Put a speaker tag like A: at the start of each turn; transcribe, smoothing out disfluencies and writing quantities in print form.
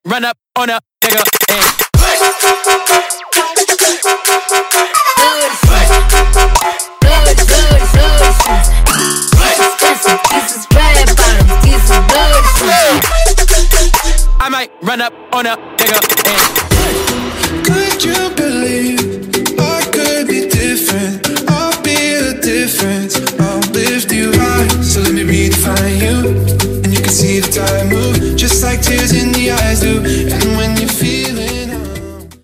A: run up on a nigga and I might run up on a nigga and
B: could you believe I could be different? I'll be a difference. I'll lift you high, so let me redefine you. And you can see the time move, just like tears in the eyes do.